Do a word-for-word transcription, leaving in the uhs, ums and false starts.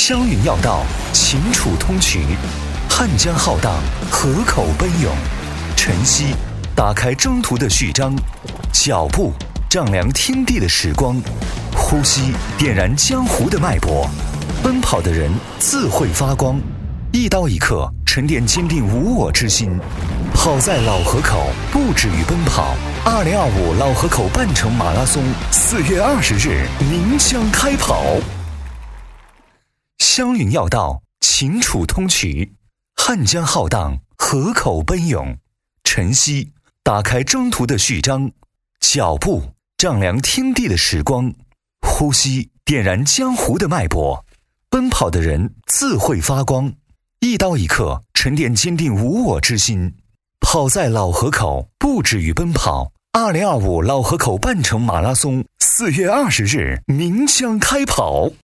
湘云要道，秦楚通衢，汉江浩荡，河口奔涌。晨曦打开征途的序章，脚步丈量天地的时光，呼吸点燃江湖的脉搏。奔跑的人自会发光，一刀一刻沉淀坚定无我之心。跑在老河口，不止于奔跑。二零二五老河口半程马拉松，四月二十日宁乡开跑。湘云要道，秦楚通衢，汉江浩荡，河口奔涌。晨曦打开征途的序章，脚步丈量天地的时光，呼吸点燃江湖的脉搏。奔跑的人自会发光，一刀一刻沉淀坚定无我之心。跑在老河口，不止于奔跑。二零二五老河口半程马拉松，四月二十日宁乡开跑。